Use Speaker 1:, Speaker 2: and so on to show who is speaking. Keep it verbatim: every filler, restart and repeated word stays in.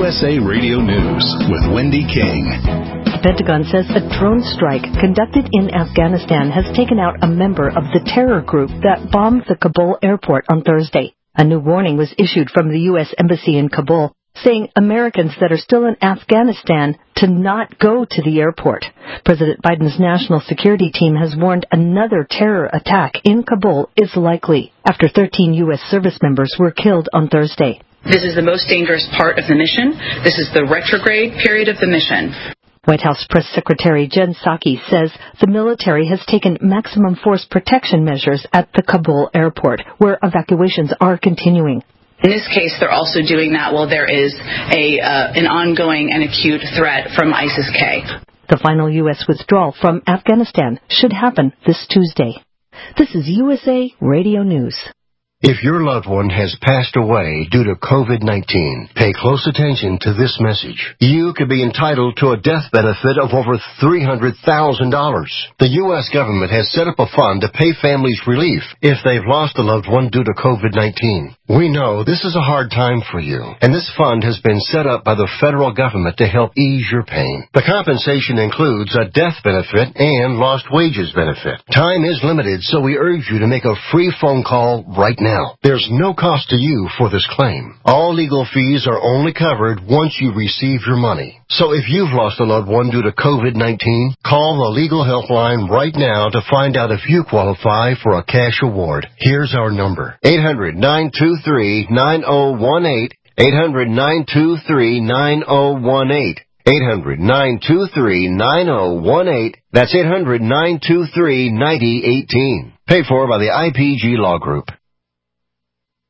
Speaker 1: S A Radio News with Wendy King.
Speaker 2: The Pentagon says a drone strike conducted in Afghanistan has taken out a member of the terror group that bombed the Kabul airport on Thursday. A new warning was issued from the U S Embassy in Kabul, saying Americans that are still in Afghanistan to not go to the airport. President Biden's national security team has warned another terror attack in Kabul is likely after thirteen U S service members were killed on Thursday.
Speaker 3: This is the most dangerous part of the mission. This is the retrograde period of the mission.
Speaker 2: White House Press Secretary Jen Psaki says the military has taken maximum force protection measures at the Kabul airport, where evacuations are continuing.
Speaker 3: In this case, they're also doing that while there is a uh, an ongoing and acute threat from ISIS-K.
Speaker 2: The final U S withdrawal from Afghanistan should happen this Tuesday. This is U S A Radio News.
Speaker 4: If your loved one has passed away due to COVID nineteen, pay close attention to this message. You could be entitled to a death benefit of over three hundred thousand dollars. The U S government has set up a fund to pay families relief if they've lost a loved one due to COVID nineteen. We know this is a hard time for you, and this fund has been set up by the federal government to help ease your pain. The compensation includes a death benefit and lost wages benefit. Time is limited, so we urge you to make a free phone call right now. Now, there's no cost to you for this claim. All legal fees are only covered once you receive your money. So if you've lost a loved one due to COVID nineteen, call the legal helpline right now to find out if you qualify for a cash award. Here's our number. eight hundred, nine two three, nine oh one eight. eight hundred, nine two three, nine oh one eight. eight hundred, nine two three, nine oh one eight. That's eight hundred, nine two three, nine oh one eight. Paid for by the I P G Law Group.